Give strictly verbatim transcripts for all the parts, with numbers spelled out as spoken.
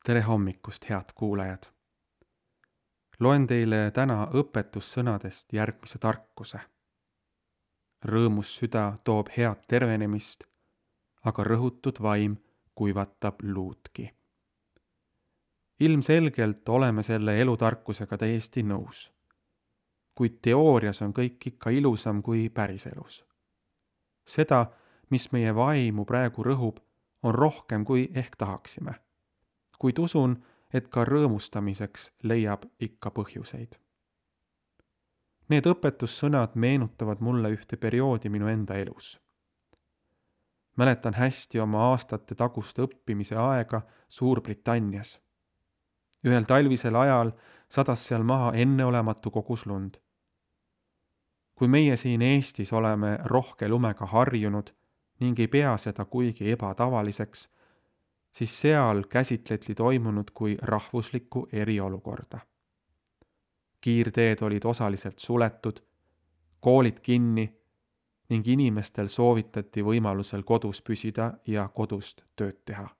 Tere hommikust, head kuulajad! Loen teile täna õpetussõnadest järgmise tarkuse. Rõõmus süda toob head tervenemist, aga rõhutud vaim kuivatab luudki. Ilmselgelt oleme selle elutarkusega täiesti nõus, kuid teoorias on kõik ikka ilusam kui päriselus. Seda, mis meie vaimu praegu rõhub, on rohkem kui ehk tahaksime. Kuid usun, et ka rõõmustamiseks leiab ikka põhjuseid. Need õpetussõnad meenutavad mulle ühte perioodi minu enda elus. Mäletan hästi oma aastate tagust õppimise aega Suurbritannias. Ühel talvisel ajal sadas seal maha enneolematu kogus lund. Kui meie siin Eestis oleme rohke lumega harjunud ning ei pea seda kuigi ebatavaliseks, siis seal käsitleti toimunut kui rahvuslikku eriolukorda. Kiirteed olid osaliselt suletud, koolid kinni ning inimestel soovitati võimalusel kodus püsida ja kodust tööd teha.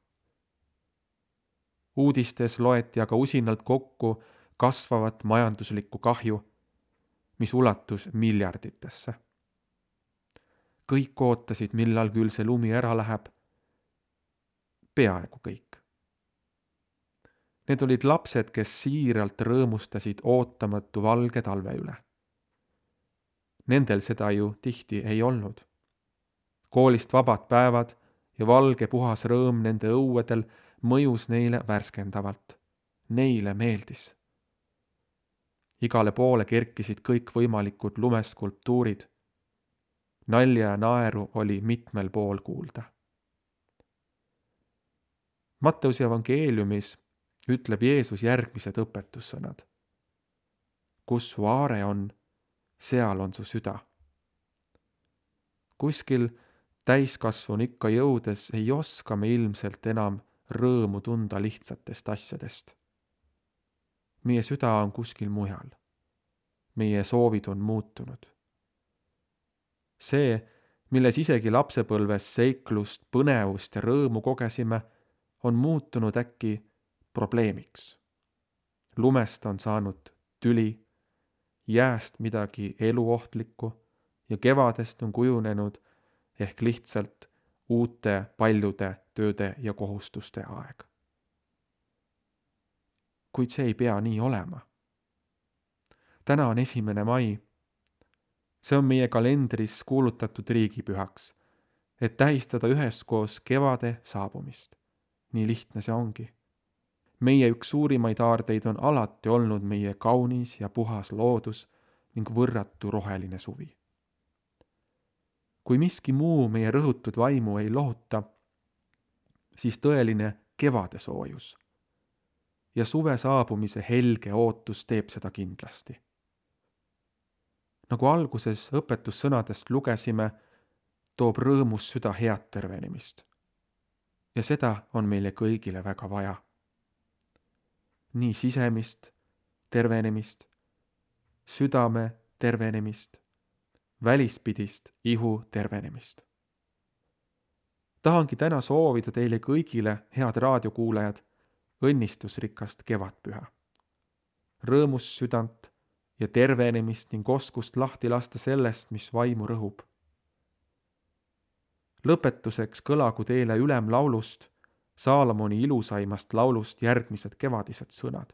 Uudistes loeti aga usinalt kokku kasvavat majanduslikku kahju, mis ulatus miljarditesse. Kõik ootasid, millal küll see lumi ära läheb. Peaaegu kõik. Need olid lapsed, kes siiralt rõõmustasid ootamatu valge talve üle. Nendel seda ju tihti ei olnud. Koolist vabad päevad ja valge puhas rõõm nende õuedel mõjus neile värskendavalt. Neile meeldis. Igale poole kerkisid kõik võimalikud lumeskulptuurid. Nalja ja naeru oli mitmel pool kuulda. Matteuse evangeeliumis ütleb Jeesus järgmised õpetussõnad. Kus su aare on, seal on su süda. Kuskil täiskasvanuikka jõudes ei oska me ilmselt enam rõõmu tunda lihtsatest asjadest. Meie süda on kuskil mujal. Meie soovid on muutunud. See, milles isegi lapsepõlves seiklust, põnevust ja rõõmu kogesime, on muutunud äkki probleemiks. Lumest on saanud tüli, jääst midagi eluohtlikku ja kevadest on kujunenud ehk lihtsalt uute paljude tööde ja kohustuste aeg. Kuid see ei pea nii olema. Täna on esimene mai. See on meie kalendris kuulutatud riigipühaks, et tähistada üheskoos kevade saabumist. Nii lihtne see ongi. Meie üks suurimaid aardeid on alati olnud meie kaunis ja puhas loodus ning võrratu roheline suvi. Kui miski muu meie rõhutud vaimu ei lohuta, siis tõeline kevade soojus ja suve saabumise helge ootus teeb seda kindlasti. Nagu alguses õpetussõnadest lugesime, toob rõõmus süda head tervenemist. Ja seda on meile kõigile väga vaja. Nii sisemist tervenemist, südame tervenemist, välispidist ihu tervenemist. Tahangi täna soovida teile kõigile, head raadiokuulajad, õnnistusrikast kevadpüha. Rõõmus südant ja tervenemist ning oskust lahti lasta sellest, mis vaimu rõhub. Lõpetuseks kõlagu teile ülemlaulust, Saalomoni ilusaimast laulust järgmised kevadised sõnad.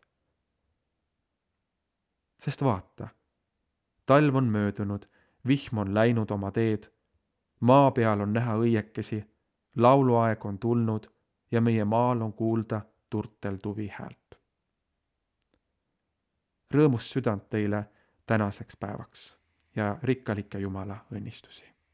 Sest vaata, talv on möödunud, vihm on läinud oma teed, maa peal on näha õiekesi, lauluaeg on tulnud ja meie maal on kuulda turtel tuvi häält. Rõõmus südant teile tänaseks päevaks ja rikkalikke Jumala õnnistusi.